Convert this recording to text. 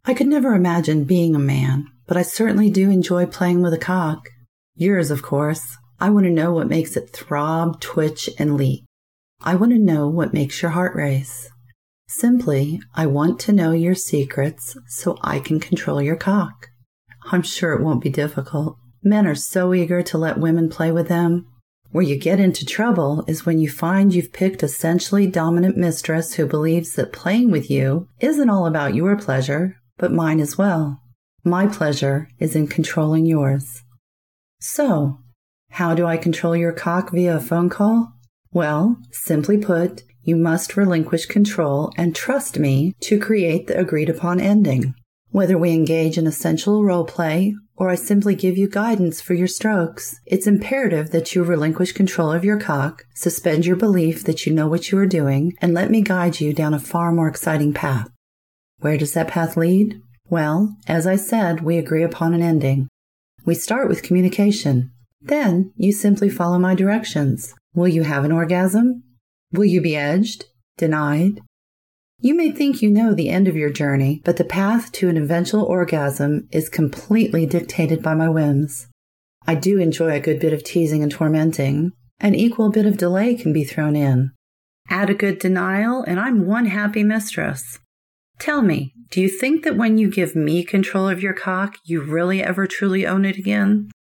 I could never imagine being a man, but I certainly do enjoy playing with a cock. Yours, of course. I want to know what makes it throb, twitch, and leap. I want to know what makes your heart race. Simply, I want to know your secrets so I can control your cock. I'm sure it won't be difficult. Men are so eager to let women play with them. Where you get into trouble is when you find you've picked a sensually dominant mistress who believes that playing with you isn't all about your pleasure, but mine as well. My pleasure is in controlling yours. So, how do I control your cock via a phone call? Well, simply put, you must relinquish control and trust me to create the agreed-upon ending. Whether we engage in a sensual role play or I simply give you guidance for your strokes, it's imperative that you relinquish control of your cock, suspend your belief that you know what you are doing, and let me guide you down a far more exciting path. Where does that path lead? Well, as I said, we agree upon an ending. We start with communication. Then you simply follow my directions. Will you have an orgasm? Will you be edged? Denied? You may think you know the end of your journey, but the path to an eventual orgasm is completely dictated by my whims. I do enjoy a good bit of teasing and tormenting. An equal bit of delay can be thrown in. Add a good denial, and I'm one happy mistress. Tell me, do you think that when you give me control of your cock, you really ever truly own it again?